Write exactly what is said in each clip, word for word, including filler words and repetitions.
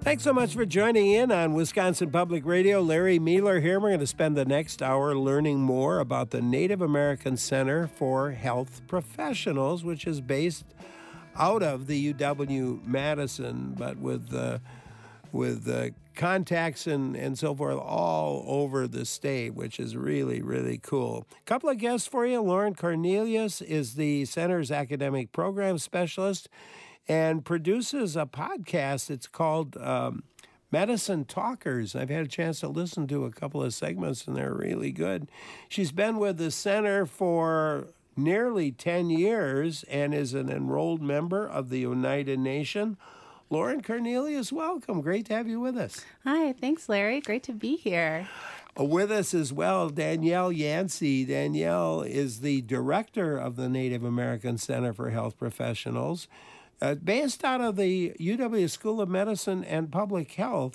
Thanks so much for joining in on Wisconsin Public Radio. Larry Mueller here. We're going to spend the next hour learning more about the Native American Center for Health Professionals, which is based out of the U W-Madison, but with uh, with uh, contacts and, and so forth all over the state, which is really, really cool. A couple of guests for you. Lauren Cornelius is the center's academic program specialist and produces a podcast. It's called um, Medicine Talkers. I've had a chance to listen to a couple of segments, and they're really good. She's been with the center for nearly ten years and is an enrolled member of the United Nations. Lauren Cornelius, welcome. Great to have you with us. Hi, thanks, Larry. Great to be here. With us as well, Danielle Yancey. Danielle is the director of the Native American Center for Health Professionals. Uh, based out of the U W School of Medicine and Public Health,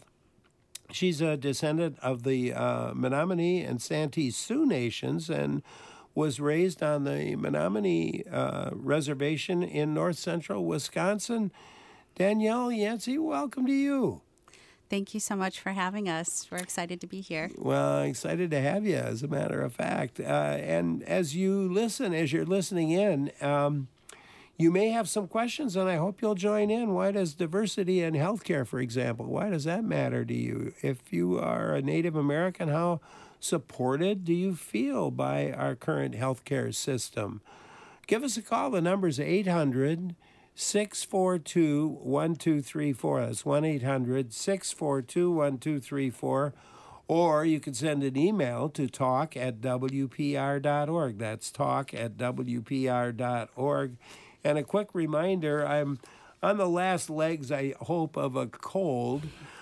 she's a descendant of the uh, Menominee and Santee Sioux Nations and was raised on the Menominee uh, Reservation in north central Wisconsin. Danielle Yancey, welcome to you. Thank you so much for having us. We're excited to be here. Well, excited to have you, as a matter of fact. Uh, and as you listen, as you're listening in, um, you may have some questions, and I hope you'll join in. Why does diversity in healthcare, for example, why does that matter to you? If you are a Native American, how supported do you feel by our current healthcare system? Give us a call. The number's eight hundred, six four two, one two three four. That's one eight hundred, six four two, one two three four. Or you can send an email to talk at w p r dot org. That's talk at w p r dot org. And a quick reminder, I'm on the last legs, I hope, of a cold.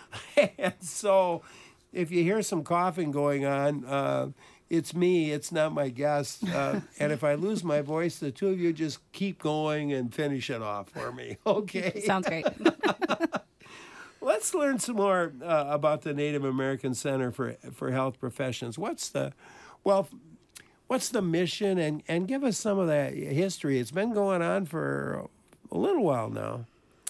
And so if you hear some coughing going on, uh, it's me. It's not my guest. Uh, and if I lose my voice, the two of you just keep going and finish it off for me. Okay? Sounds great. Let's learn some more uh, about the Native American Center for for Health Professions. What's the, well, what's the mission? And, and give us some of that history. It's been going on for a little while now.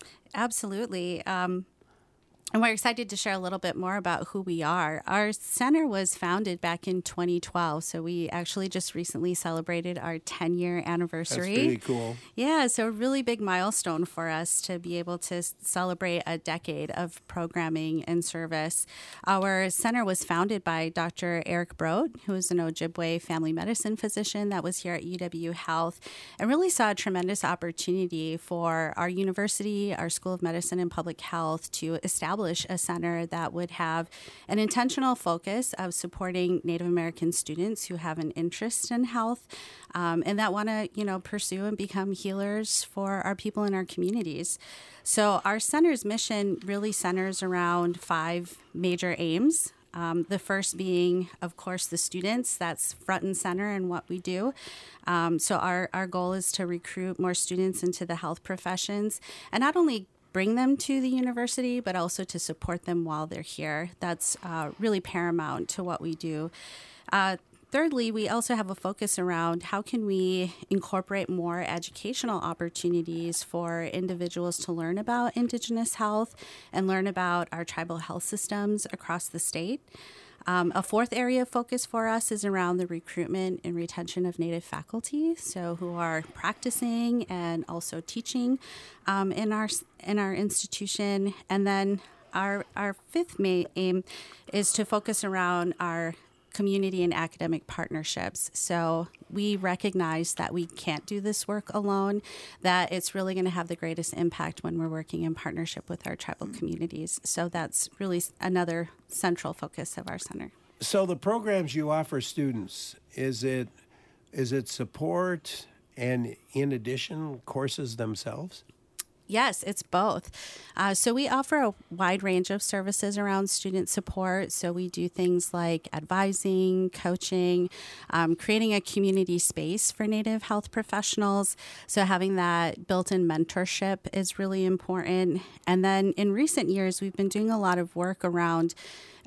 Absolutely. Um, And we're excited to share a little bit more about who we are. Our center was founded back in twenty twelve, so we actually just recently celebrated our ten-year anniversary. That's pretty cool. Yeah, so a really big milestone for us to be able to celebrate a decade of programming and service. Our center was founded by Doctor Eric Broad, who is an Ojibwe family medicine physician that was here at U W Health, and really saw a tremendous opportunity for our university, our School of Medicine and Public Health, to establish a center that would have an intentional focus of supporting Native American students who have an interest in health um, and that want to, you know, pursue and become healers for our people in our communities. So our center's mission really centers around five major aims. Um, the first being, of course, the students. That's front and center in what we do. Um, so our, our goal is to recruit more students into the health professions and not only bring them to the university, but also to support them while they're here. That's uh, really paramount to what we do. Uh, thirdly, we also have a focus around how can we incorporate more educational opportunities for individuals to learn about Indigenous health and learn about our tribal health systems across the state. Um, a fourth area of focus for us is around the recruitment and retention of Native faculty, so who are practicing and also teaching um, in our in our institution. And then our our fifth main aim is to focus around our community and academic partnerships. So we recognize that we can't do this work alone, that it's really going to have the greatest impact when we're working in partnership with our tribal communities. So that's really another central focus of our center. So the programs you offer students, is it is it support and in addition courses themselves? Yes, it's both. Uh, so we offer a wide range of services around student support. So we do things like advising, coaching, um, creating a community space for Native health professionals. So having that built-in mentorship is really important. And then in recent years, we've been doing a lot of work around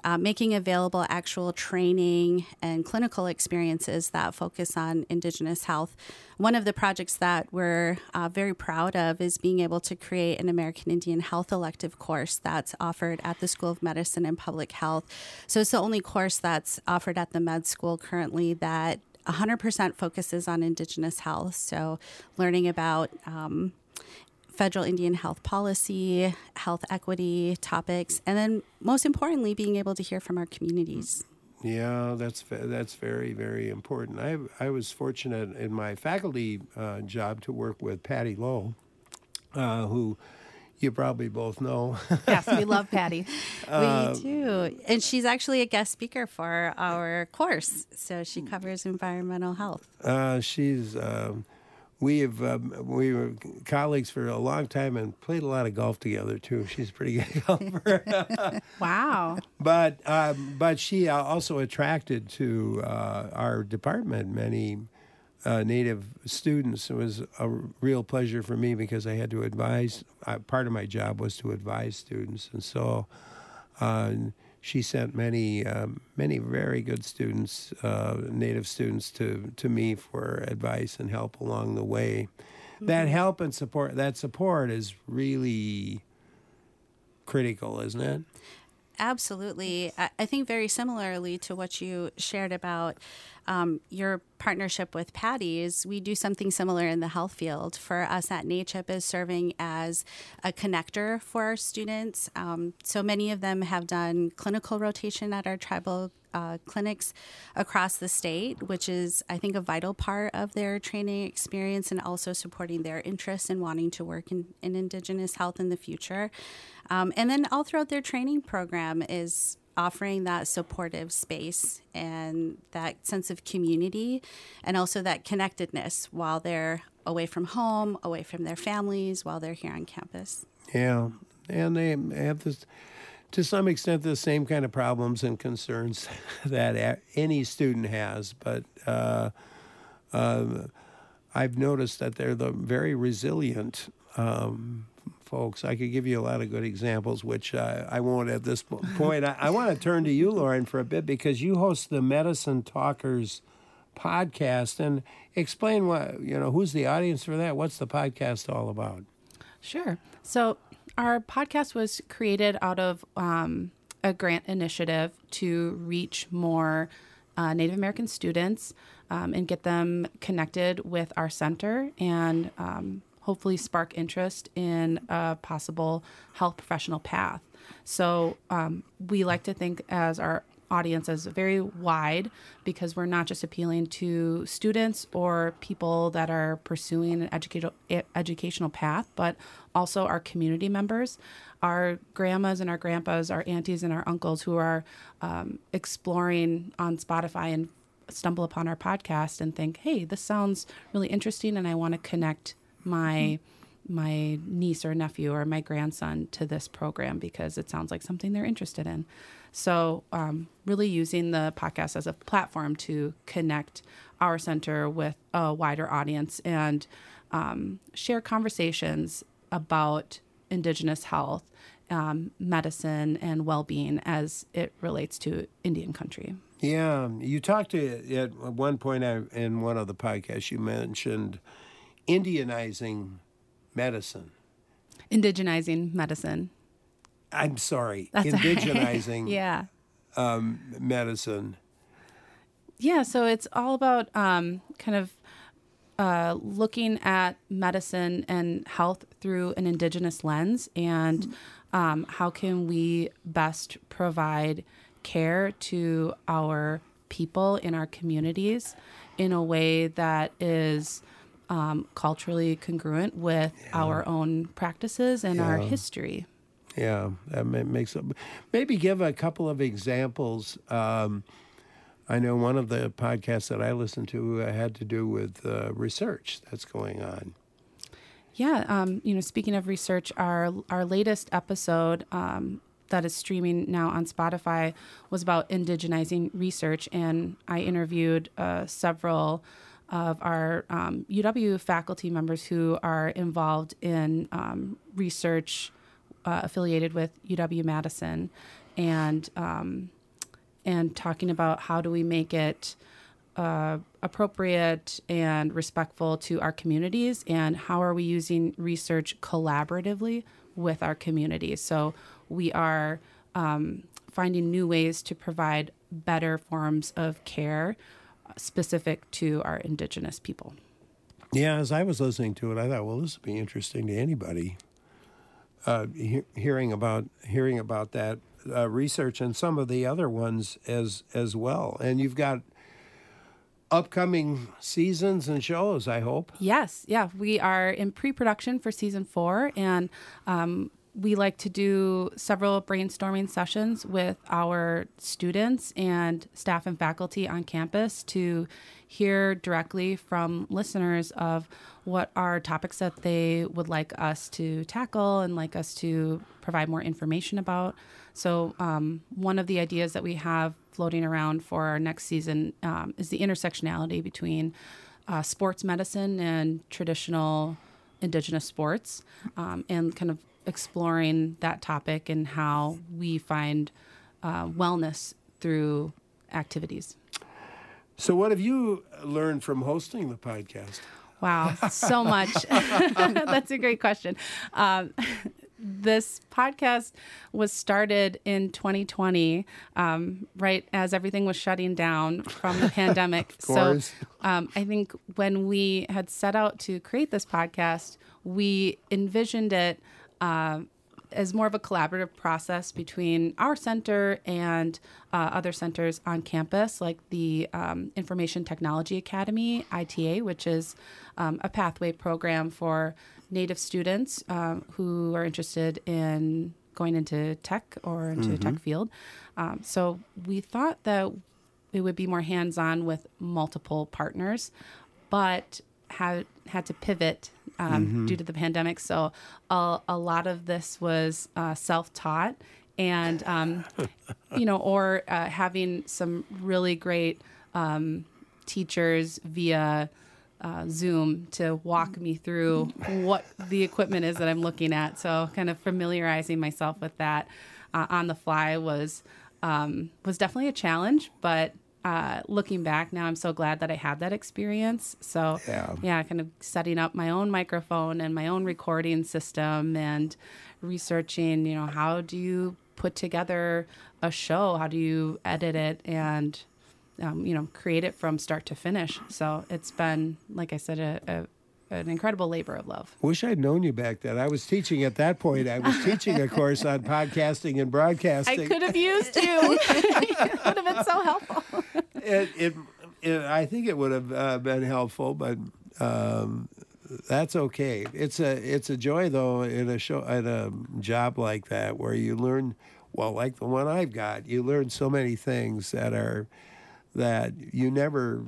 uh, making available actual training and clinical experiences that focus on Indigenous health. One of the projects that we're uh, very proud of is being able to create an American Indian Health elective course that's offered at the School of Medicine and Public Health. So it's the only course that's offered at the med school currently that one hundred percent focuses on Indigenous health. So learning about um, federal Indian health policy, health equity topics, and then most importantly, being able to hear from our communities. Yeah, that's that's very, very important. I I was fortunate in my faculty uh, job to work with Patty Lowe, uh, who you probably both know. Yes, we love Patty. Uh, we do. And she's actually a guest speaker for our course. So she covers environmental health. Uh, she's... Um, We have um, we were colleagues for a long time and played a lot of golf together too. She's a pretty good golfer. Wow! But um, but she also attracted to uh, our department many uh, Native students. It was a real pleasure for me because I had to advise. Uh, part of my job was to advise students, and so. Uh, She sent many, um, many very good students, uh, Native students, to, to me for advice and help along the way. Mm-hmm. That help and support, that support is really critical, isn't it? Absolutely. I, I think very similarly to what you shared about um, your partnership with Patty is we do something similar in the health field. For us at NACHIP is serving as a connector for our students. Um, so many of them have done clinical rotation at our tribal uh, clinics across the state, which is, I think, a vital part of their training experience and also supporting their interest in wanting to work in, in Indigenous health in the future. Um, and then all throughout their training program is offering that supportive space and that sense of community and also that connectedness while they're away from home, away from their families, while they're here on campus. Yeah, and they have this, to some extent, the same kind of problems and concerns that any student has. But uh, uh, I've noticed that they're the very resilient um folks. I could give you a lot of good examples, which uh, I won't at this point. I, I want to turn to you, Lauren, for a bit because you host the Medicine Talkers podcast, and explain what, you know, who's the audience for that? What's the podcast all about? Sure. So our podcast was created out of um, a grant initiative to reach more uh, Native American students um, and get them connected with our center and um, hopefully spark interest in a possible health professional path. So um, we like to think as our audience as very wide because we're not just appealing to students or people that are pursuing an educational educational path, but also our community members, our grandmas and our grandpas, our aunties and our uncles who are um, exploring on Spotify and stumble upon our podcast and think, hey, this sounds really interesting and I want to connect my my niece or nephew or my grandson to this program because it sounds like something they're interested in. So um, really using the podcast as a platform to connect our center with a wider audience and um, share conversations about Indigenous health, um, medicine, and well-being as it relates to Indian country. Yeah, you talked to, at one point in one of the podcasts, you mentioned Indianizing medicine. Indigenizing medicine. I'm sorry, That's indigenizing right. yeah. um, medicine. Yeah, so it's all about um, kind of uh, looking at medicine and health through an Indigenous lens and um, how can we best provide care to our people in our communities in a way that is Um, culturally congruent with yeah. our own practices and yeah. our history. Yeah, that makes it. Maybe give a couple of examples. Um, I know one of the podcasts that I listened to uh, had to do with uh, research that's going on. Yeah, um, you know, speaking of research, our our latest episode um, that is streaming now on Spotify was about indigenizing research, and I interviewed uh, several of our um, U W faculty members who are involved in um, research uh, affiliated with U W Madison. And um, and talking about how do we make it uh, appropriate and respectful to our communities, and how are we using research collaboratively with our communities. So we are um, finding new ways to provide better forms of care specific to our Indigenous people. Yeah, as I was listening to it, I thought, well, this would be interesting to anybody. Uh, he- hearing about hearing about that uh, research and some of the other ones as as well. And you've got upcoming seasons and shows, I hope. Yes, yeah, we are in pre-production for season four, and um, we like to do several brainstorming sessions with our students and staff and faculty on campus to hear directly from listeners of what are topics that they would like us to tackle and like us to provide more information about. So um, one of the ideas that we have floating around for our next season um, is the intersectionality between uh, sports medicine and traditional Indigenous sports, um, and kind of exploring that topic and how we find uh, wellness through activities. So what have you learned from hosting the podcast? Wow, so much. That's a great question. Um, this podcast was started in twenty twenty, um, right as everything was shutting down from the pandemic. Of course. So um, I think when we had set out to create this podcast, we envisioned it uh, as more of a collaborative process between our center and uh, other centers on campus, like the um, Information Technology Academy, I T A, which is um, a pathway program for Native students um, who are interested in going into tech or into mm-hmm. tech field. Um, so we thought that it would be more hands-on with multiple partners, but had had to pivot um, mm-hmm. due to the pandemic. So a, a lot of this was uh, self-taught, and um, you know, or uh, having some really great um, teachers via uh, Zoom to walk me through what the equipment is that I'm looking at. So kind of familiarizing myself with that uh, on the fly was um, was definitely a challenge, but Uh, looking back now, I'm so glad that I had that experience. So yeah. yeah, kind of setting up my own microphone and my own recording system and researching, you know, how do you put together a show? How do you edit it and, um, you know, create it from start to finish? So it's been, like I said, a, a an incredible labor of love. Wish I'd known you back then. I was teaching at that point. I was teaching a course on podcasting and broadcasting. I could have used you. It would have been so helpful. It, it, it, I think it would have uh, been helpful, but um, that's okay. It's a it's a joy though in a show in a job like that where you learn, well, like the one I've got, you learn so many things that are that you never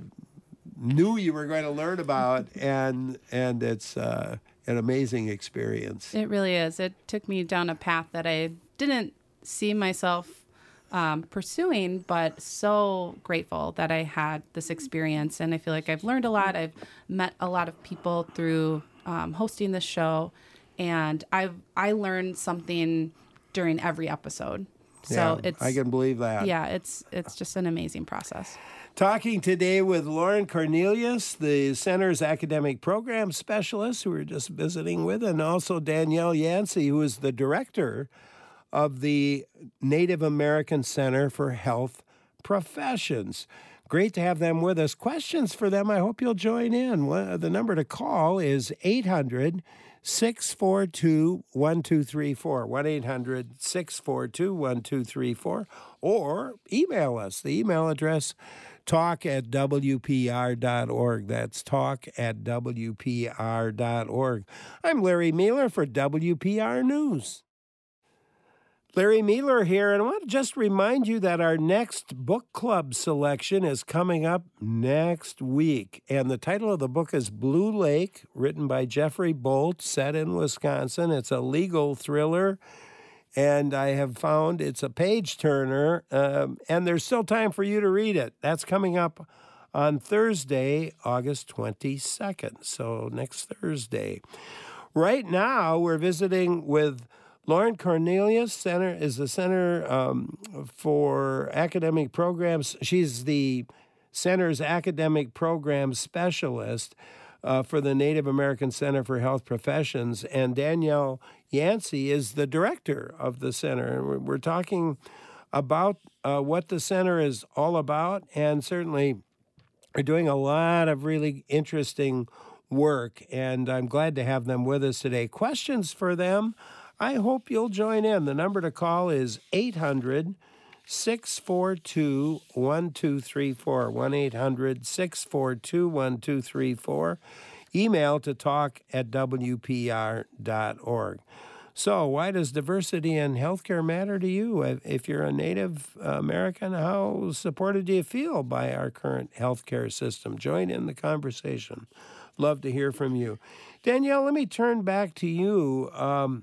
knew you were going to learn about, and and it's uh, an amazing experience. It really is. It took me down a path that I didn't see myself um, pursuing, but so grateful that I had this experience, and I feel like I've learned a lot. I've met a lot of people through um, hosting this show, and I've I learned something during every episode. So yeah, it's I can believe that. Yeah, it's it's just an amazing process. Talking today with Lauren Cornelius, the center's academic program specialist who we were just visiting with, and also Danielle Yancey, who is the director of the Native American Center for Health Professions. Great to have them with us. Questions for them, I hope you'll join in. The number to call is eight hundred, six four two, one two three four, one eight hundred, six four two, one two three four, or email us. The email address, talk at W P R dot org. That's talk at W P R dot org. I'm Larry Mueller for W P R News. Larry Mueller here, and I want to just remind you that our next book club selection is coming up next week. And the title of the book is Blue Lake, written by Jeffrey Bolt, set in Wisconsin. It's a legal thriller, and I have found it's a page-turner, um, and there's still time for you to read it. That's coming up on Thursday, August twenty-second, so next Thursday. Right now, we're visiting with Lauren Cornelius Center is the Center um, for Academic Programs. She's the center's academic program specialist uh, for the Native American Center for Health Professions, and Danielle Yancey is the director of the center. And we're, we're talking about uh, what the center is all about, and certainly are doing a lot of really interesting work, and I'm glad to have them with us today. Questions for them? I hope you'll join in. The number to call is eight hundred, six four two, one two three four, one eight hundred, six four two, one two three four. Email to talk at w p r dot org. So why does diversity in healthcare matter to you? If you're a Native American, how supported do you feel by our current healthcare system? Join in the conversation. Love to hear from you. Danielle, let me turn back to you. Um,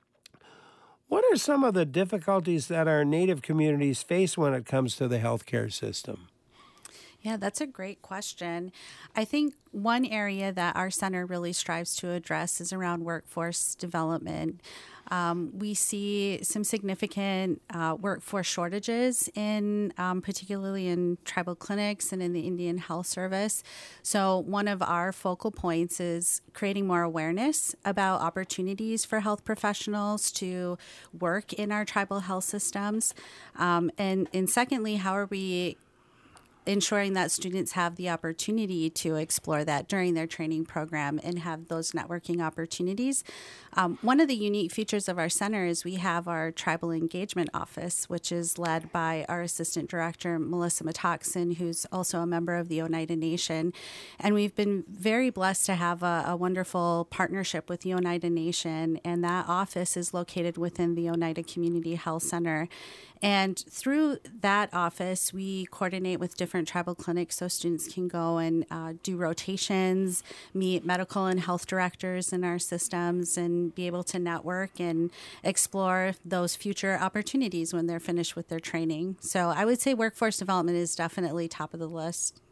what are some of the difficulties that our Native communities face when it comes to the healthcare system? Yeah, that's a great question. I think one area that our center really strives to address is around workforce development. Um, we see some significant uh, workforce shortages in, um, particularly in tribal clinics and in the Indian Health Service. So one of our focal points is creating more awareness about opportunities for health professionals to work in our tribal health systems. Um, and, and secondly, how are we ensuring that students have the opportunity to explore that during their training program and have those networking opportunities. Um, one of the unique features of our center is we have our Tribal Engagement Office, which is led by our Assistant Director, Melissa Matoxin, who's also a member of the Oneida Nation. And we've been very blessed to have a, a wonderful partnership with the Oneida Nation, and that office is located within the Oneida Community Health Center. And through that office, we coordinate with different tribal clinics so students can go and uh, do rotations, meet medical and health directors in our systems, and be able to network and explore those future opportunities when they're finished with their training. So I would say workforce development is definitely top of the list.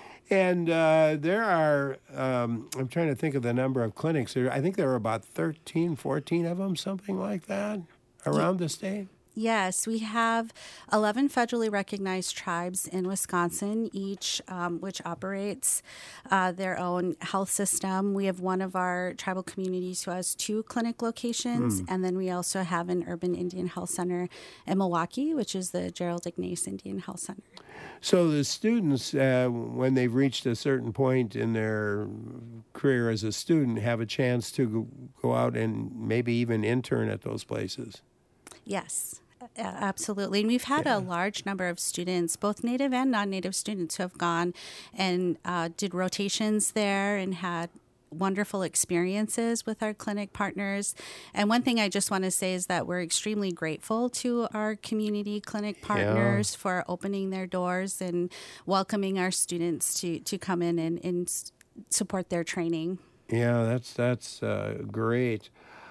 And uh, there are, um, I'm trying to think of the number of clinics. There, I think there are about thirteen, fourteen of them, something like that, around the state. Yes, we have eleven federally recognized tribes in Wisconsin, each um, which operates uh, their own health system. We have one of our tribal communities who has two clinic locations, mm. and then we also have an urban Indian health center in Milwaukee, which is the Gerald Ignace Indian Health Center. So the students, uh, when they've reached a certain point in their career as a student, have a chance to go out and maybe even intern at those places. Yes. Absolutely. And we've had yeah. a large number of students, both Native and non-Native students, who have gone and uh, did rotations there and had wonderful experiences with our clinic partners. And one thing I just want to say is that we're extremely grateful to our community clinic partners yeah. for opening their doors and welcoming our students to, to come in and, and support their training. Yeah, that's, that's uh, great.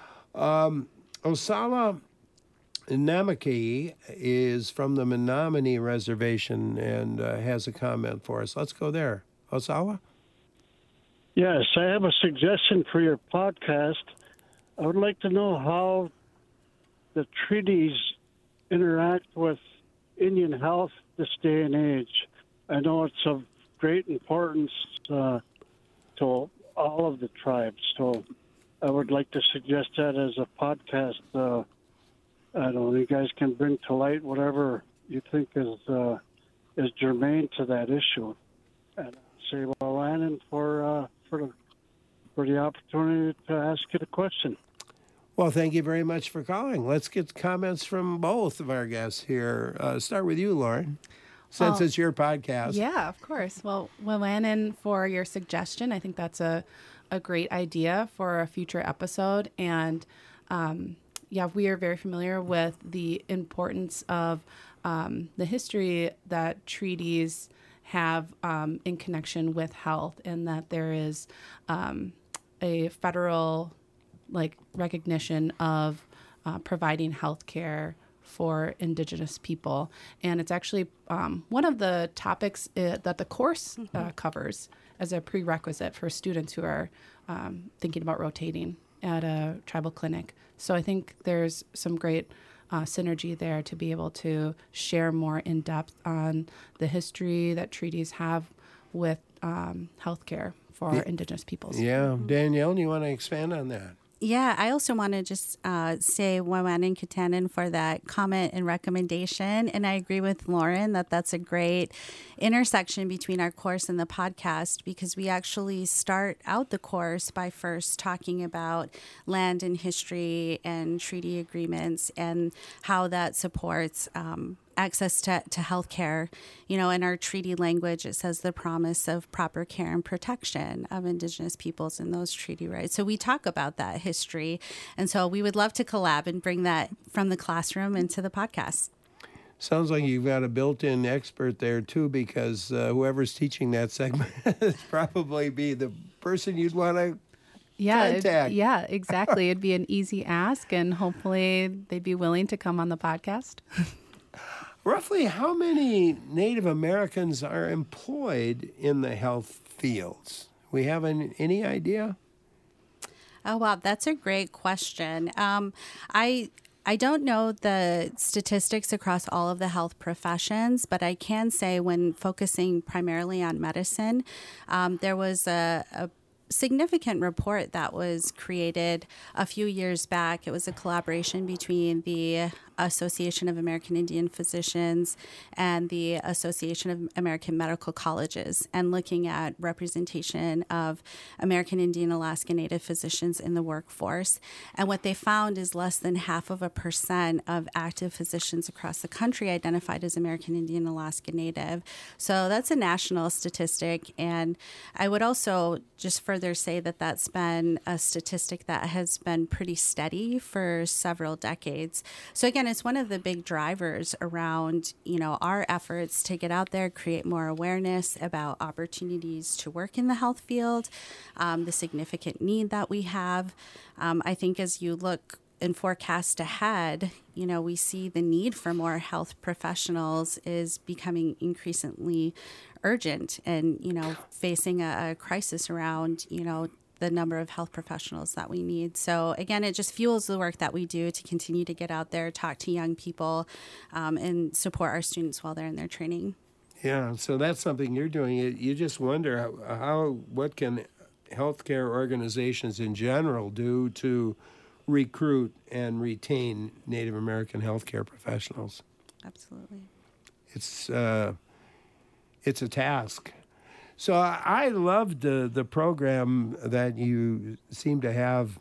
Um, Osala Namaki is from the Menominee Reservation and uh, has a comment for us. Let's go there. Osala? Yes, I have a suggestion for your podcast. I would like to know how the treaties interact with Indian health this day and age. I know it's of great importance uh, to all of the tribes, so I would like to suggest that as a podcast. Uh, I don't know, you guys can bring to light whatever you think is uh, is germane to that issue. And say, well, Landon, for uh, for the for the opportunity to ask you the question. Well, thank you very much for calling. Let's get comments from both of our guests here. Uh, start with you, Lauren, since well, it's your podcast. Yeah, of course. Well, well, Landon, for your suggestion, I think that's a a great idea for a future episode. And um, yeah, we are very familiar with the importance of um, the history that treaties have um, in connection with health, and that there is um, a federal like recognition of uh, providing health care for Indigenous people. And it's actually um, one of the topics uh, that the course uh, covers as a prerequisite for students who are um, thinking about rotating at a tribal clinic. So I think there's some great uh, synergy there to be able to share more in depth on the history that treaties have with um, healthcare for yeah. Indigenous peoples. Yeah. Danielle, do you want to expand on that? Yeah, I also want to just uh, say Wawanin Katanen for that comment and recommendation. And I agree with Lauren that that's a great intersection between our course and the podcast, because we actually start out the course by first talking about land and history and treaty agreements and how that supports um, access to, to health care. You know, in our treaty language, it says the promise of proper care and protection of Indigenous peoples and those treaty rights. So we talk about that history. And so we would love to collab and bring that from the classroom into the podcast. Sounds like you've got a built-in expert there, too, because uh, whoever's teaching that segment is probably be the person you'd want to Yeah, it, contact. yeah, exactly. It'd be an easy ask, and hopefully they'd be willing to come on the podcast. Roughly how many Native Americans are employed in the health fields? We have an, any idea? Oh, wow. That's a great question. Um, I I don't know the statistics across all of the health professions, but I can say when focusing primarily on medicine, um, there was a, a significant report that was created a few years back. It was a collaboration between the Association of American Indian Physicians and the Association of American Medical Colleges, and looking at representation of American Indian Alaska Native physicians in the workforce. And what they found is less than half of a percent of active physicians across the country identified as American Indian Alaska Native. So that's a national statistic. And I would also just further say that that's been a statistic that has been pretty steady for several decades. So again, it's one of the big drivers around, you know, our efforts to get out there, create more awareness about opportunities to work in the health field, um, the significant need that we have. Um, I think as you look and forecast ahead, you know, we see the need for more health professionals is becoming increasingly urgent, and, you know, facing a, a crisis around, you know, the number of health professionals that we need. So again, it just fuels the work that we do to continue to get out there, talk to young people, um, and support our students while they're in their training. Yeah, so that's something you're doing. You, you just wonder how, how, what can healthcare organizations in general do to recruit and retain Native American healthcare professionals? Absolutely. It's uh, it's a task. So I loved the the program that you seem to have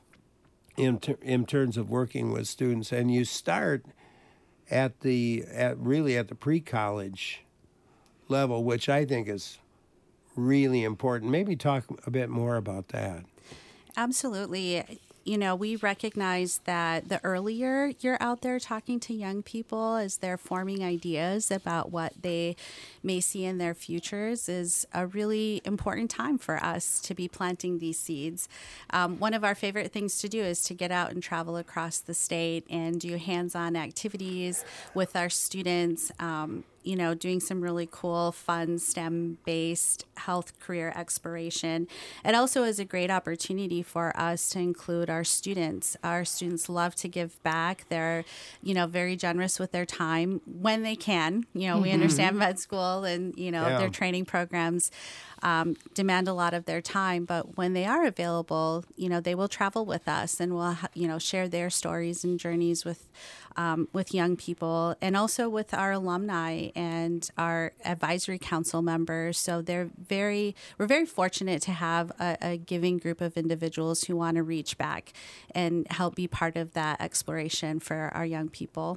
in ter- in terms of working with students, and you start at the at really at the pre-college level, which I think is really important. Maybe talk a bit more about that. Absolutely. You know, we recognize that the earlier you're out there talking to young people as they're forming ideas about what they may see in their futures is a really important time for us to be planting these seeds. Um, one of our favorite things to do is to get out and travel across the state and do hands-on activities with our students, um, you know, doing some really cool, fun, STEM-based health career exploration. It also is a great opportunity for us to include our students. Our students love to give back. They're, you know, very generous with their time when they can. You know, we Mm-hmm. understand med school and, you know, Yeah. their training programs um, demand a lot of their time. But when they are available, you know, they will travel with us and will, you know, share their stories and journeys with Um, with young people, and also with our alumni and our advisory council members. So they're very, we're very fortunate to have a, a giving group of individuals who want to reach back and help be part of that exploration for our young people.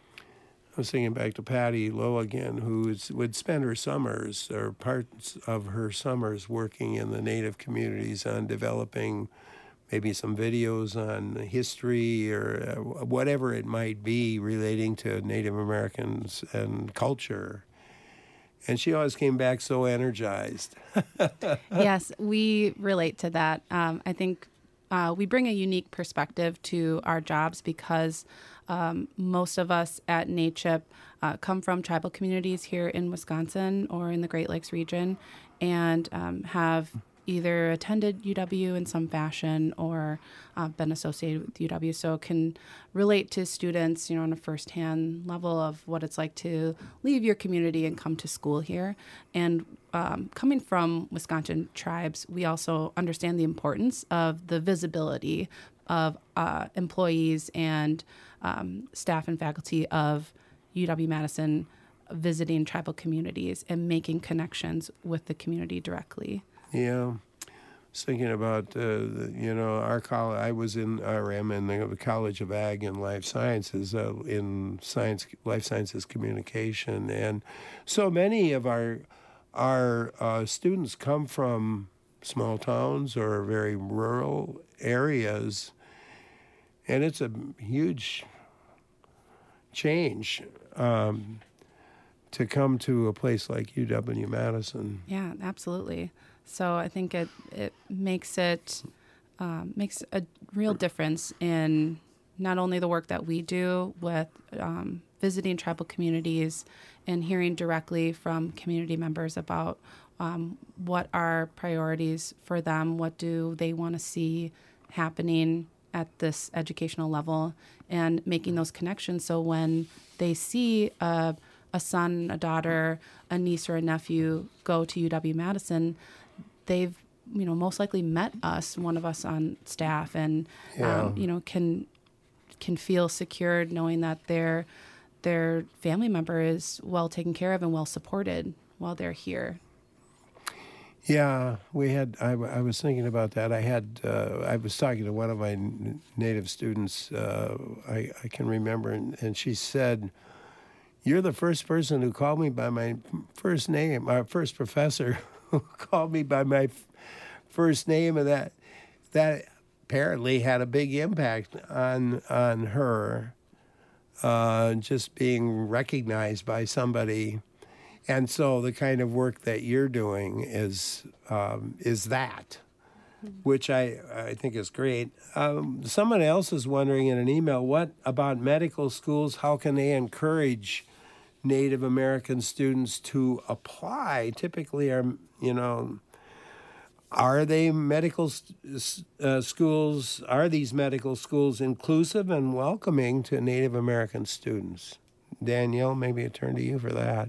I was thinking back to Patty Lowe again, who is, would spend her summers or parts of her summers working in the Native communities on developing maybe some videos on history or uh, whatever it might be relating to Native Americans and culture. And she always came back so energized. Yes, we relate to that. Um, I think uh, we bring a unique perspective to our jobs because um, most of us at NACHIP uh, come from tribal communities here in Wisconsin or in the Great Lakes region and um, have either attended U W in some fashion or uh, been associated with U W, so can relate to students, you know, on a firsthand level of what it's like to leave your community and come to school here. And um, coming from Wisconsin tribes, we also understand the importance of the visibility of uh, employees and um, staff and faculty of U W-Madison visiting tribal communities and making connections with the community directly. Yeah. I was thinking about, uh, the, you know, our college. I was in, or am in the College of Ag and Life Sciences, uh, in science, life sciences communication. And so many of our, our uh, students come from small towns or very rural areas. And it's a huge change. Um, to come to a place like U W-Madison. Yeah, absolutely. So I think it it makes it um, makes a real difference in not only the work that we do with um, visiting tribal communities and hearing directly from community members about um, what are priorities for them, what do they want to see happening at this educational level, and making those connections so when they see a a son, a daughter, a niece, or a nephew go to U W-Madison, they've, you know, most likely met us, one of us on staff, and, Yeah. um, you know, can can feel secured knowing that their their family member is well taken care of and well supported while they're here. Yeah, we had. I, I was thinking about that. I had. Uh, I was talking to one of my n- native students. Uh, I, I can remember, and, and she said, "You're the first person who called me by my first name. Our first professor who called me by my f- first name, and that that apparently had a big impact on on her. Uh, just being recognized by somebody." And so the kind of work that you're doing is um, is that, which I, I think is great. Um, someone else is wondering in an email, what about medical schools? How can they encourage Native American students to apply? Typically, are you know, are they medical uh, schools? Are these medical schools inclusive and welcoming to Native American students? Danielle, maybe I turn to you for that.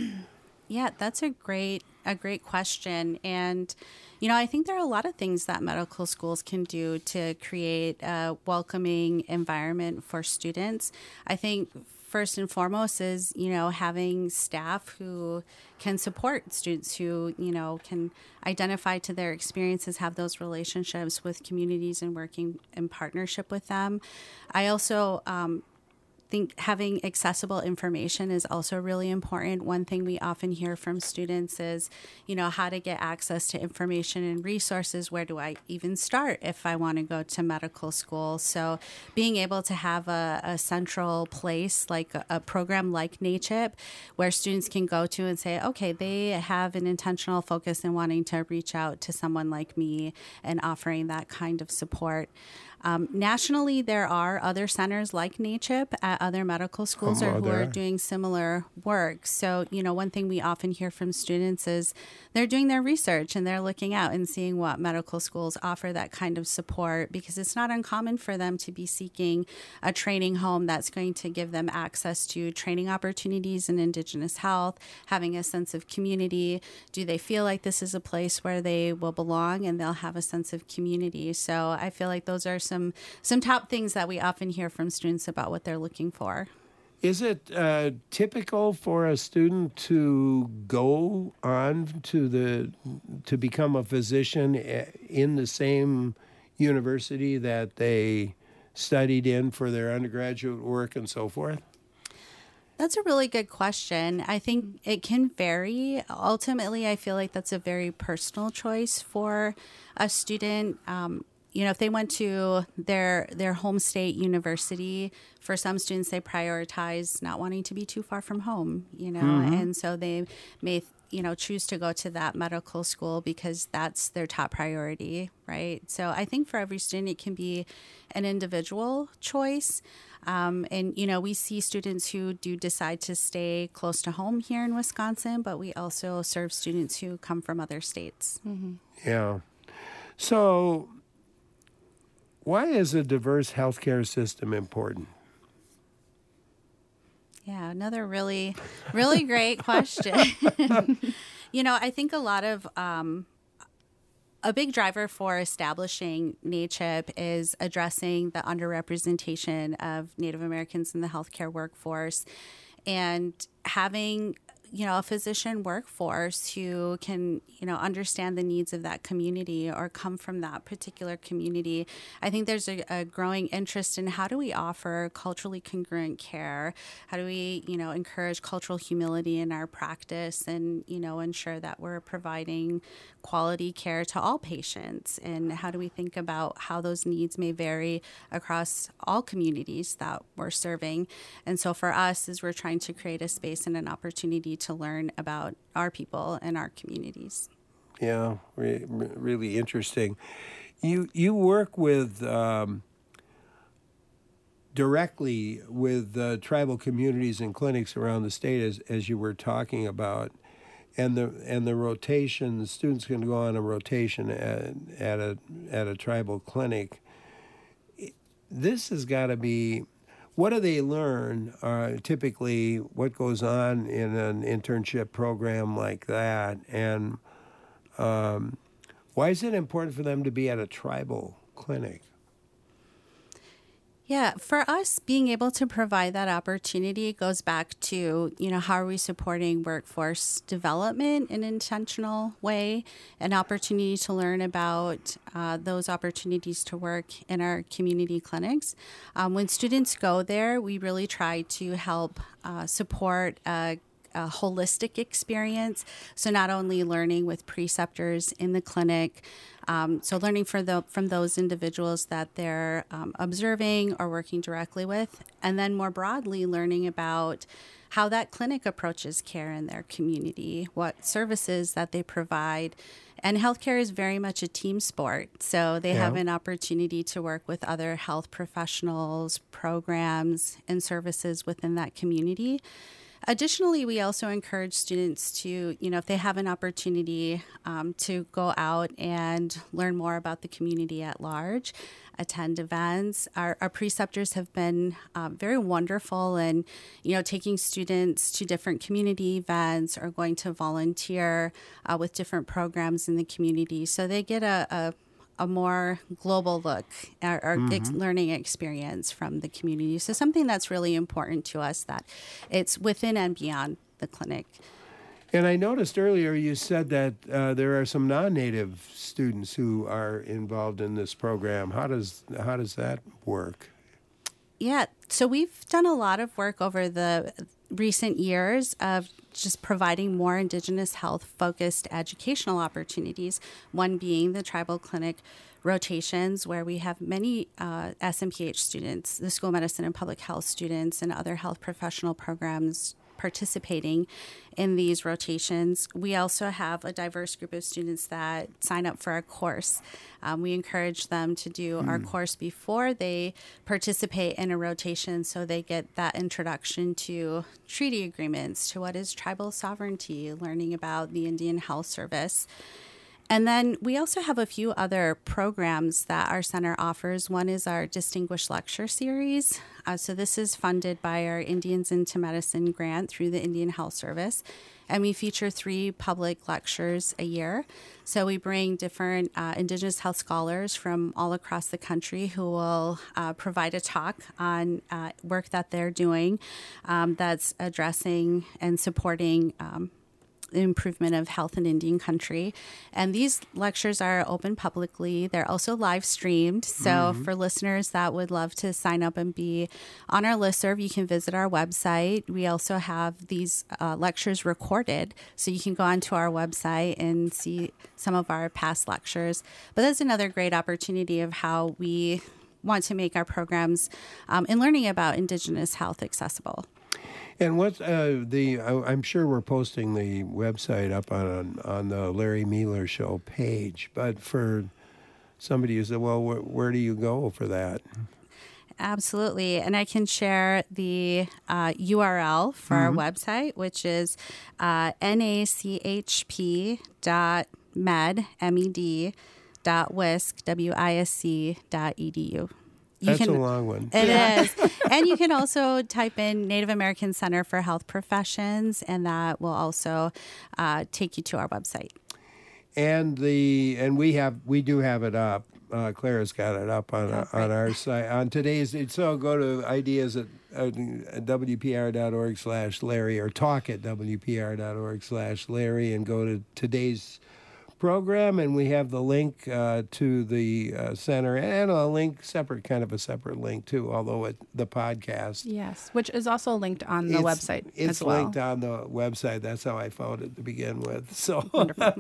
Yeah, that's a great a great question. And, you know, I think there are a lot of things that medical schools can do to create a welcoming environment for students. I think first and foremost is, you know, having staff who can support students, who, you know, can identify to their experiences, have those relationships with communities and working in partnership with them. I also um, think having accessible information is also really important. One thing we often hear from students is, you know, how to get access to information and resources. Where do I even start if I want to go to medical school? So being able to have a, a central place, like a, a program like N A C H I P, where students can go to and say, okay, they have an intentional focus in wanting to reach out to someone like me and offering that kind of support. Um, nationally, there are other centers like N A C H I P at other medical schools or who are doing similar work. So, you know, one thing we often hear from students is they're doing their research and they're looking out and seeing what medical schools offer that kind of support, because it's not uncommon for them to be seeking a training home that's going to give them access to training opportunities in Indigenous health, having a sense of community. Do they feel like this is a place where they will belong and they'll have a sense of community? So I feel like those are some some top things that we often hear from students about what they're looking for. Is it uh, typical for a student to go on to the to become a physician in the same university that they studied in for their undergraduate work and so forth? That's a really good question. I think it can vary. Ultimately, I feel like that's a very personal choice for a student. Um, you know, if they went to their their home state university, for some students they prioritize not wanting to be too far from home, you know, mm-hmm. and so they may, you know, choose to go to that medical school because that's their top priority, right? So I think for every student it can be an individual choice. Um, and, you know, we see students who do decide to stay close to home here in Wisconsin, but we also serve students who come from other states. Mm-hmm. Yeah. So why is a diverse healthcare system important? Yeah, another really, really great question. You know, I think a lot of um, a big driver for establishing NACHIP is addressing the underrepresentation of Native Americans in the healthcare workforce and having, you know, a physician workforce who can, you know, understand the needs of that community or come from that particular community. I think there's a, a growing interest in how do we offer culturally congruent care? How do we, you know, encourage cultural humility in our practice and, you know, ensure that we're providing quality care to all patients? And how do we think about how those needs may vary across all communities that we're serving? And so for us, as we're trying to create a space and an opportunity to learn about our people and our communities. Yeah, re- really interesting. You you work with um, directly with uh, tribal communities and clinics around the state, as as you were talking about, and the and the rotation. The students can go on a rotation at, at a at a tribal clinic. This has got to be. What do they learn? Uh, typically, what goes on in an internship program like that, and um, why is it important for them to be at a tribal clinic? Yeah, for us, being able to provide that opportunity goes back to, you know, how are we supporting workforce development in an intentional way, an opportunity to learn about uh, those opportunities to work in our community clinics. Um, when students go there, we really try to help uh, support a a holistic experience. So not only learning with preceptors in the clinic, um, so learning for the, from those individuals that they're um, observing or working directly with, and then more broadly learning about how that clinic approaches care in their community, what services that they provide. And healthcare is very much a team sport. So they yeah. have an opportunity to work with other health professionals, programs, and services within that community. Additionally, we also encourage students to, you know, if they have an opportunity um, to go out and learn more about the community at large, attend events. Our, our preceptors have been uh, very wonderful in, you know, taking students to different community events or going to volunteer uh, with different programs in the community. So they get a, a a more global look or, or mm-hmm. ex- learning experience from the community. So something that's really important to us, that it's within and beyond the clinic. And I noticed earlier you said that uh, there are some non-native students who are involved in this program. How does how does that work? Yeah, so we've done a lot of work over the recent years of just providing more Indigenous health-focused educational opportunities, one being the tribal clinic rotations, where we have many uh, S M P H students, the school medicine and public health students, and other health professional programs participating in these rotations. We also have a diverse group of students that sign up for our course. Um, we encourage them to do mm. our course before they participate in a rotation, so they get that introduction to treaty agreements, to what is tribal sovereignty, learning about the Indian Health Service. And then we also have a few other programs that our center offers. One is our Distinguished Lecture Series. Uh, so this is funded by our Indians into Medicine grant through the Indian Health Service. And we feature three public lectures a year. So we bring different uh, Indigenous health scholars from all across the country who will uh, provide a talk on uh, work that they're doing um, that's addressing and supporting um, improvement of health in Indian country. And these lectures are open publicly. They're also live streamed. So mm-hmm. for listeners that would love to sign up and be on our listserv, you can visit our website. We also have these uh, lectures recorded, so you can go onto our website and see some of our past lectures. But that's another great opportunity of how we want to make our programs um, in learning about Indigenous health accessible. And what uh, the I'm sure we're posting the website up on on the Larry Mealer Show page. But for somebody who said, "Well, wh- where do you go for that?" Absolutely, and I can share the uh, U R L for mm-hmm. our website, which is uh, N A C H P dot med M E D dot wisc W I S C dot E D U. You That's can, a long one. It is. And you can also type in Native American Center for Health Professions, and that will also uh, take you to our website. And the and we have we do have it up. Uh, Clara's got it up on oh, on our site on today's. So go to ideas at uh, W P R dot org slash Larry or talk at W P R dot org slash Larry and go to today's program, and we have the link uh, to the uh, center and a link separate, kind of a separate link too, although it, the podcast. Yes, which is also linked on the it's, website It's as well. linked on the website. That's how I found it to begin with. So wonderful.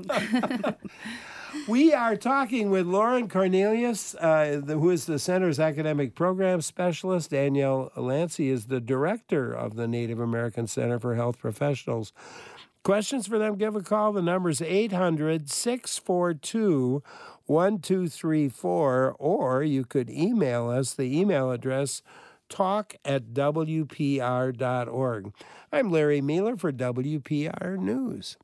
We are talking with Lauren Cornelius, uh, the, who is the center's academic program specialist. Danielle Lancy is the director of the Native American Center for Health Professionals. Questions for them, give a call. The number is eight hundred, six four two, one two three four, or you could email us. The email address, talk at W P R dot org. I'm Larry Mealer for W P R News.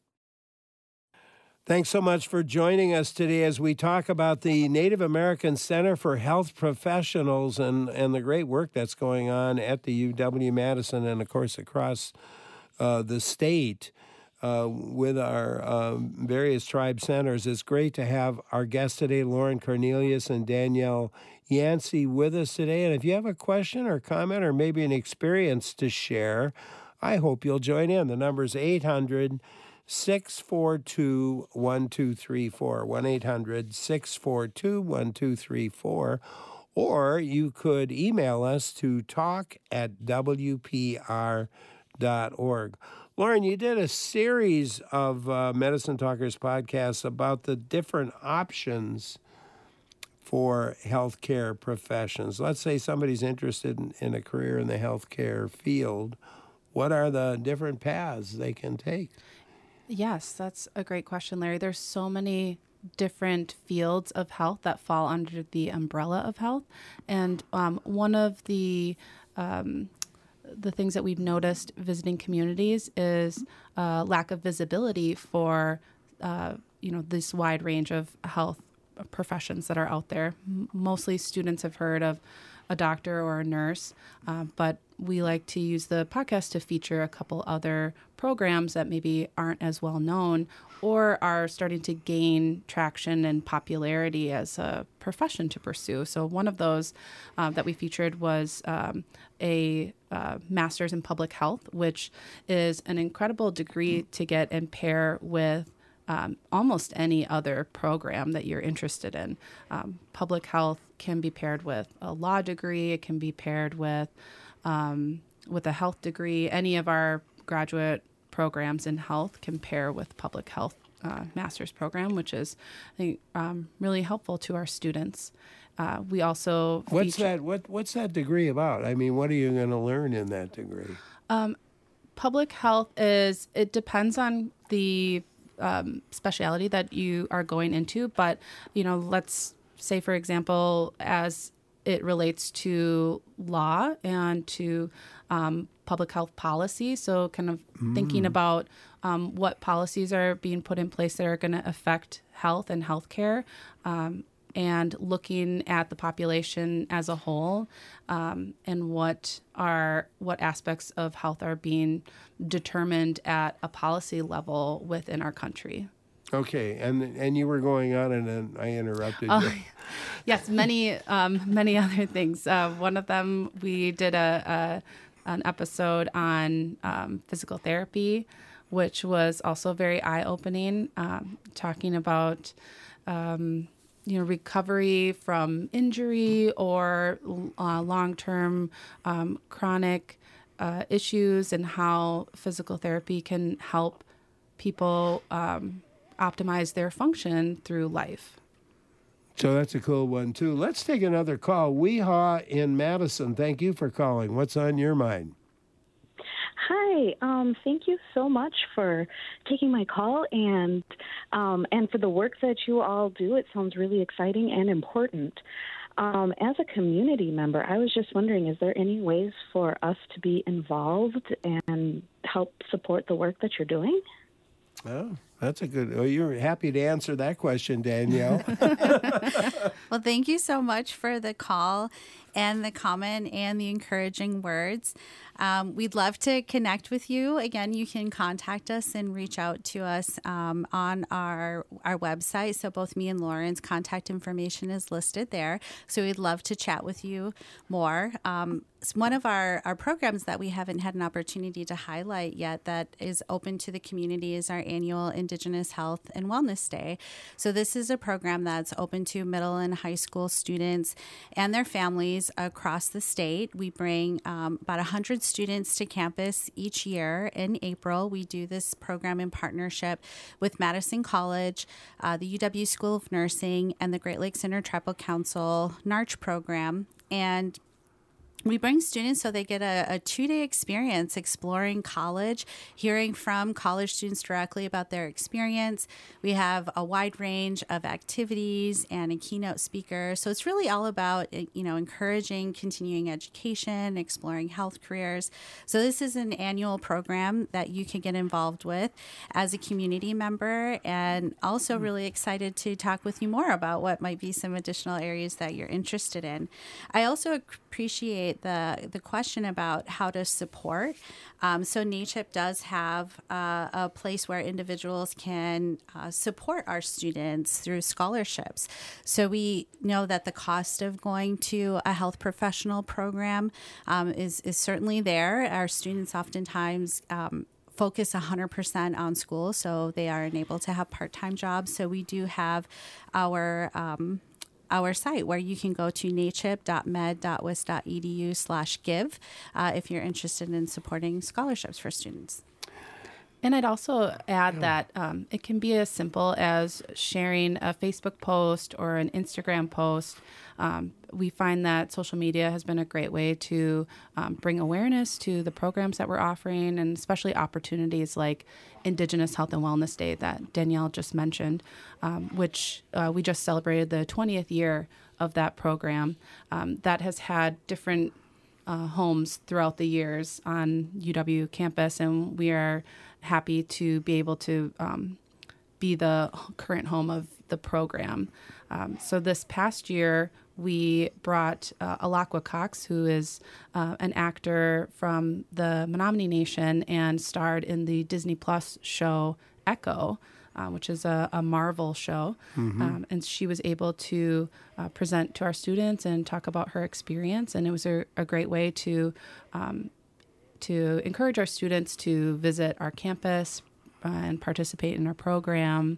Thanks so much for joining us today as we talk about the Native American Center for Health Professionals and, and the great work that's going on at the U W-Madison and, of course, across uh, the state. Uh, with our um, various tribe centers. It's great to have our guests today, Lauren Cornelius and Danielle Yancey, with us today. And if you have a question or comment or maybe an experience to share, I hope you'll join in. The number is eight hundred, six four two, one two three four, one eight hundred, six four two, one two three four. Or you could email us to talk at W P R dot org. Lauren, you did a series of uh, Medicine Talkers podcasts about the different options for healthcare professions. Let's say somebody's interested in, in a career in the healthcare field. What are the different paths they can take? Yes, that's a great question, Larry. There's so many different fields of health that fall under the umbrella of health. And um, one of the um, the things that we've noticed visiting communities is uh, lack of visibility for, uh, you know, this wide range of health professions that are out there. M- mostly students have heard of a doctor or a nurse, uh, but we like to use the podcast to feature a couple other programs that maybe aren't as well known or are starting to gain traction and popularity as a profession to pursue. So one of those uh, that we featured was um, a uh, master's in public health, which is an incredible degree to get and pair with Um, almost any other program that you're interested in. Um, public health can be paired with a law degree. It can be paired with um, with a health degree. Any of our graduate programs in health can pair with public health uh, master's program, which is, I think, um, really helpful to our students. Uh, we also what's feature- that? What what's that degree about? I mean, what are you going to learn in that degree? Um, public health is it depends on the Um, specialty that you are going into. But, you know, let's say, for example, as it relates to law and to um, public health policy. So kind of mm. thinking about um, what policies are being put in place that are going to affect health and healthcare, um, and looking at the population as a whole, um, and what are what aspects of health are being determined at a policy level within our country. Okay, and and you were going on, and then I interrupted uh, you. Yes, many um, many other things. Uh, one of them, we did a, a an episode on um, physical therapy. which was also very eye-opening, um, talking about um, you know, recovery from injury or uh, long-term um, chronic uh, issues, and how physical therapy can help people um, optimize their function through life. So that's a cool one, too. Let's take another call. Weehaw in Madison, thank you for calling. What's on your mind? Hi, um, thank you so much for taking my call and um, and for the work that you all do. It sounds really exciting and important. Um, as a community member, I was just wondering, is there any ways for us to be involved and help support the work that you're doing? Oh, that's a good. Oh, you're happy to answer that question, Danielle. Well, thank you so much for the call and the comment and the encouraging words. Um, we'd love to connect with you. Again, you can contact us and reach out to us um, on our our website. So both me and Lauren's contact information is listed there. So we'd love to chat with you more. Um, one of our, our programs that we haven't had an opportunity to highlight yet that is open to the community is our annual Indigenous Health and Wellness Day. So this is a program that's open to middle and high school students and their families across the state. We bring um, about one hundred students to campus each year. In April, we do this program in partnership with Madison College, uh, the U W School of Nursing, and the Great Lakes Intertribal Council NARCH program. And we bring students so they get a, a two-day experience exploring college, hearing from college students directly about their experience. We have a wide range of activities and a keynote speaker. So it's really all about, you know, encouraging continuing education, exploring health careers. So this is an annual program that you can get involved with as a community member, and also really excited to talk with you more about what might be some additional areas that you're interested in. I also appreciate the the question about how to support. Um, so N A C H P does have uh, a place where individuals can uh, support our students through scholarships. So we know that the cost of going to a health professional program um, is, is certainly there. Our students oftentimes um, focus one hundred percent on school, so they are unable to have part-time jobs. So we do have our um, our site where you can go to nachip dot med dot wis dot e d u slash give uh, if you're interested in supporting scholarships for students. And I'd also add that um, it can be as simple as sharing a Facebook post or an Instagram post. Um, we find that social media has been a great way to um, bring awareness to the programs that we're offering, and especially opportunities like Indigenous Health and Wellness Day that Danielle just mentioned, um, which uh, we just celebrated the twentieth year of that program. Um, that has had different uh, homes throughout the years on U W campus, and we are happy to be able to um, be the current home of the program. Um, so this past year, we brought uh, Alakwa Cox, who is uh, an actor from the Menominee Nation and starred in the Disney Plus show Echo, uh, which is a, a Marvel show. Mm-hmm. Um, and she was able to uh, present to our students and talk about her experience. And it was a, a great way to um, to encourage our students to visit our campus uh, and participate in our program.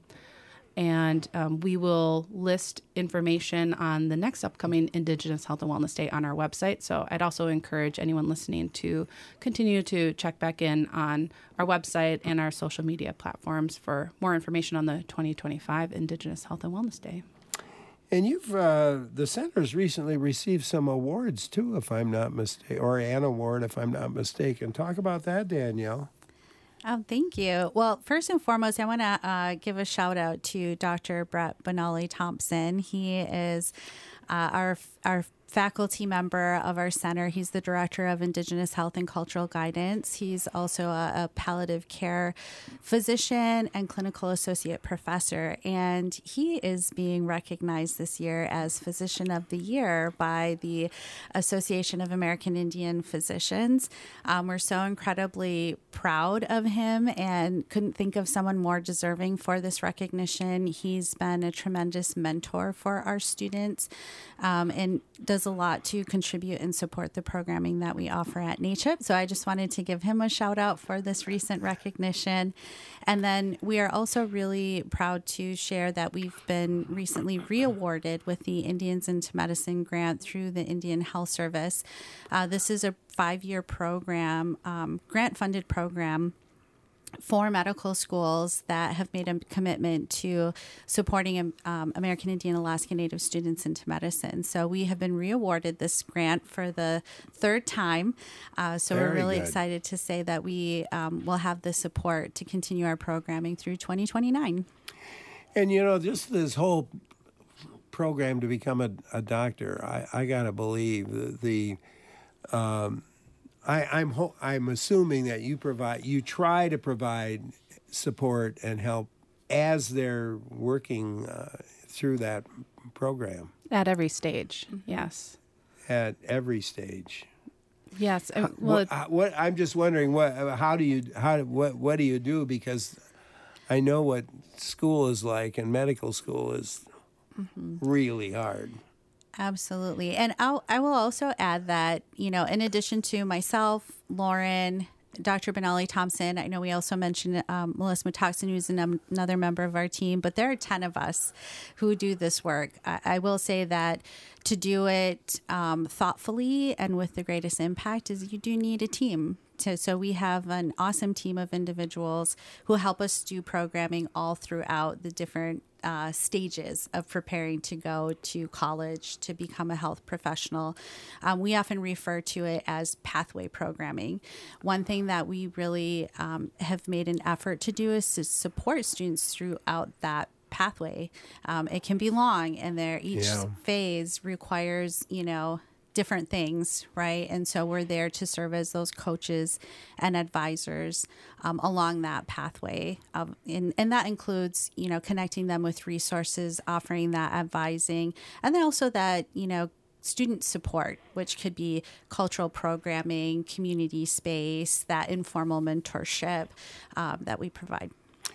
And um, we will list information on the next upcoming Indigenous Health and Wellness Day on our website. So I'd also encourage anyone listening to continue to check back in on our website and our social media platforms for more information on the twenty twenty-five Indigenous Health and Wellness Day. And you've, uh, the center's recently received some awards too, if I'm not mistaken, or an award, if I'm not mistaken. Talk about that, Danielle. Oh, thank you. Well, first and foremost, I want to uh, give a shout out to Doctor Brett Benally Thompson. He is uh, our our faculty member of our center. He's the director of Indigenous Health and Cultural Guidance. He's also a, a palliative care physician and clinical associate professor. And he is being recognized this year as Physician of the Year by the Association of American Indian Physicians. Um, we're so incredibly proud of him and couldn't think of someone more deserving for this recognition. He's been a tremendous mentor for our students um, and does does a lot to contribute and support the programming that we offer at NACHIP. So I just wanted to give him a shout out for this recent recognition. And then we are also really proud to share that we've been recently re-awarded with the Indians into Medicine grant through the Indian Health Service. Uh, this is a five-year program, um, grant-funded program for medical schools that have made a commitment to supporting um, American Indian Alaska Native students into medicine. So we have been re-awarded this grant for the third time. Uh, so Very we're really good. excited to say that we um, will have the support to continue our programming through twenty twenty-nine. And, you know, just this whole program to become a, a doctor, I, I got to believe the, the um, I, I'm ho- I'm assuming that you provide, you try to provide support and help as they're working uh, through that program At every stage, yes. at every stage. Yes. uh, Well, What, uh, what I'm just wondering, what, how do you, how, what, what do you do? Because I know what school is like, and medical school is really hard. Absolutely. And I'll, I will also add that, you know, in addition to myself, Lauren, Doctor Benali Thompson, I know we also mentioned um, Melissa Metaxen, who's an, another member of our team, but there are ten of us who do this work. I, I will say that to do it um, thoughtfully and with the greatest impact is you do need a team. To, so we have an awesome team of individuals who help us do programming all throughout the different uh, stages of preparing to go to college to become a health professional. Um, we often refer to it as pathway programming. One thing that we really um, have made an effort to do is to support students throughout that pathway. Um, it can be long, and there each Yeah. phase requires, you know, different things, right? And so we're there to serve as those coaches and advisors um, along that pathway. Um, and, and that includes, you know, connecting them with resources, offering that advising, and then also that, you know, student support, which could be cultural programming, community space, that informal mentorship um, that we provide.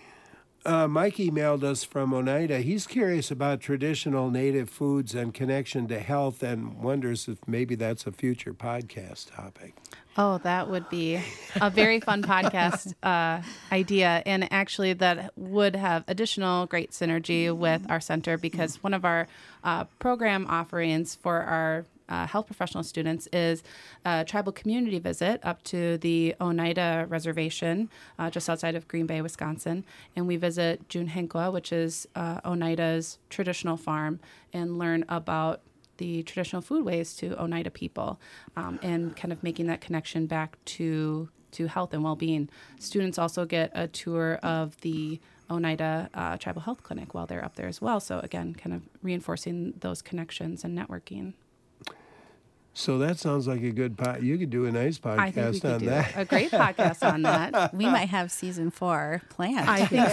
Uh, Mike emailed us from Oneida. He's curious about traditional native foods and connection to health, and wonders if maybe that's a future podcast topic. oh, that would be a very fun podcast uh, idea. And actually, that would have additional great synergy with our center, because one of our uh, program offerings for our Uh, health professional students is a tribal community visit up to the Oneida Reservation uh, just outside of Green Bay, Wisconsin. And we visit Junhenqua, which is uh, Oneida's traditional farm, and learn about the traditional foodways to Oneida people, um, and kind of making that connection back to, to health and well-being. Students also get a tour of the Oneida uh, Tribal Health Clinic while they're up there as well. So again, kind of reinforcing those connections and networking. So that sounds like a good pod. You could do a nice I think we podcast could on do that. a great podcast on that. We might have season four planned. I think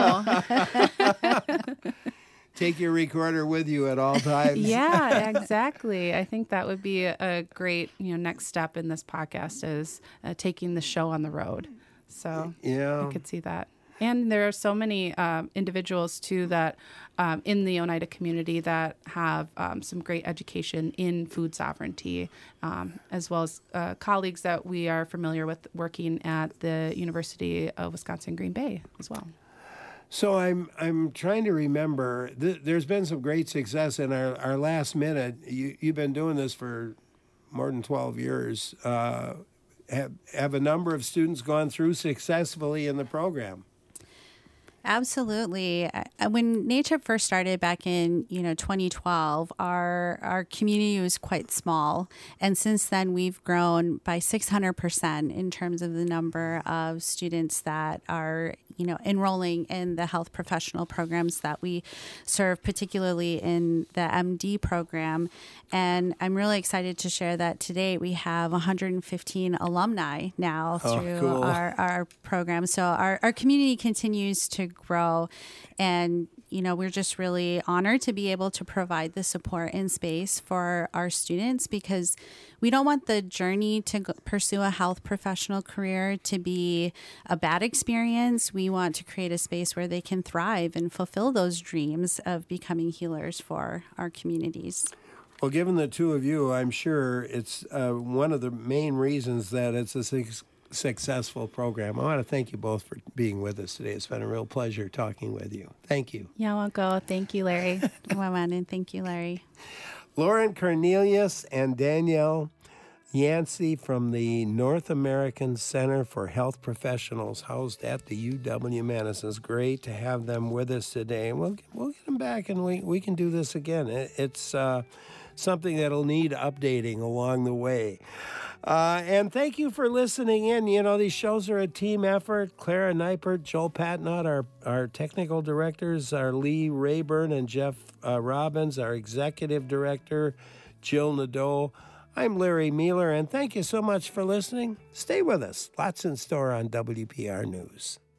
so. Take your recorder with you at all times. Yeah, exactly. I think that would be a, a great, you know, next step in this podcast is uh, taking the show on the road. So Yeah. I could see that. And there are so many um, individuals, too, that um, in the Oneida community that have um, some great education in food sovereignty, um, as well as uh, colleagues that we are familiar with working at the University of Wisconsin-Green Bay as well. So I'm I'm trying to remember. Th- there's been some great success in our, our last minute. You, you've been doing this for more than twelve years. Uh, have, have a number of students gone through successfully in the program? Absolutely. Uh, When NACHIP first started back in, you know, twenty twelve, our our community was quite small, and since then we've grown by six hundred percent in terms of the number of students that are, you know, enrolling in the health professional programs that we serve, particularly in the M D program. And I'm really excited to share that today we have one hundred fifteen alumni now Oh, through cool. our, our program. So our, our community continues to grow, and you know, we're just really honored to be able to provide the support and space for our students, because we don't want the journey to go pursue a health professional career to be a bad experience. We want to create a space where they can thrive and fulfill those dreams of becoming healers for our communities. Well, given the two of you, I'm sure it's uh, one of the main reasons that it's a su- successful program. I want to thank you both for being with us today. It's been a real pleasure talking with you. Thank you. Yeah, I'll go. Thank you, Larry. Wawan, and thank you, Larry. Lauren Cornelius and Danielle Yancey from the North American Center for Health Professionals, housed at the U W-Madison. It's great to have them with us today. And we'll, we'll get them back, and we, we can do this again. It, it's uh, something that'll need updating along the way. Uh, and thank you for listening in. You know, these shows are a team effort. Clara Neipert, Joel Patnott, our, our technical directors, are Lee Rayburn and Jeff uh, Robbins, our executive director, Jill Nadeau. I'm Larry Mueller, and thank you so much for listening. Stay with us. Lots in store on W P R News.